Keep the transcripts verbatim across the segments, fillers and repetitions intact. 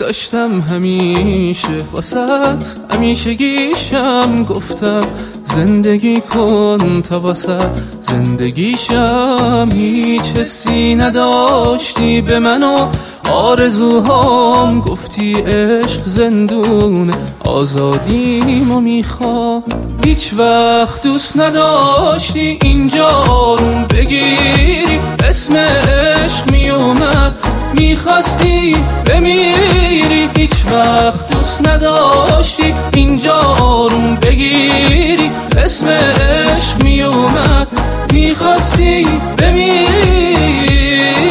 داشتم همیشه واسط همیشگیشم گفتم زندگی کن تا واسط زندگیشم. هیچ حسی نداشتی به من و آرزوهام، گفتی عشق زندون آزادیمو میخوام. هیچ وقت دوست نداشتی اینجا روم بگیری، اسم عشق میومد میخواستی بمیری. هیچ وقت دوست نداشتی اینجا روم بگیری، اسم عشق میومد میخواستی بمیری.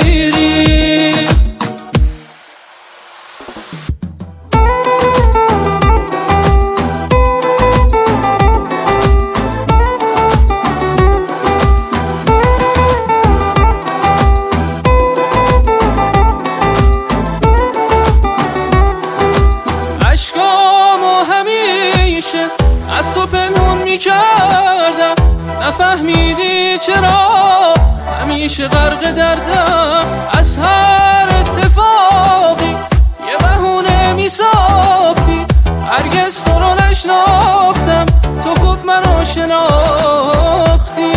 اشکامو همیشه از تو پنهون میکردم، نفهمیدی چرا همیشه غرق دردم. از هر اتفاقی یه بهونه میساختی، هرگز تو رو نشناختم، تو خوب منو شناختی.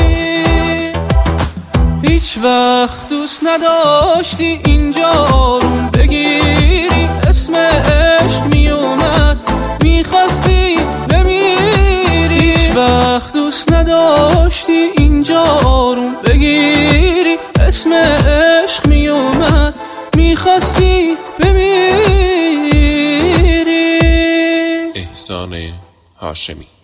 هیچ وقت دوست نداشتی اینجا روم بگیری، اسم عشق میومد میخواستی بمیری. هیچ وقت دوست نداشتی اینجا روم بگیری، اسم عشق میومد میخواستی بمیری. احسان هاشمی.